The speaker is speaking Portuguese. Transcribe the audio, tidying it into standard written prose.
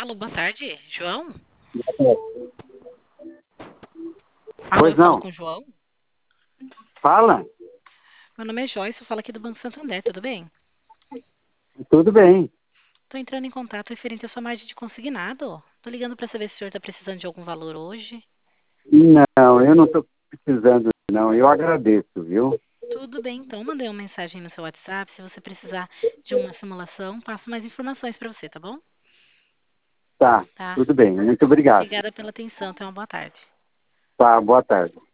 Alô, boa tarde, João? Alô, Pois eu falo não. com o João? Fala. Meu nome é Joyce, eu falo aqui do Banco Santander, tudo bem? Tudo bem. Tô entrando em contato referente à sua margem de consignado. Tô ligando para saber se o senhor tá precisando de algum valor hoje. Não, eu não estou precisando, não. Eu agradeço, viu? Tudo bem, então mandei uma mensagem no seu WhatsApp. Se você precisar de uma simulação, passo mais informações para você, tá bom? Tá, Tá. tudo bem. Muito obrigado. Obrigada pela atenção. Tenha uma boa tarde. Tá, boa tarde.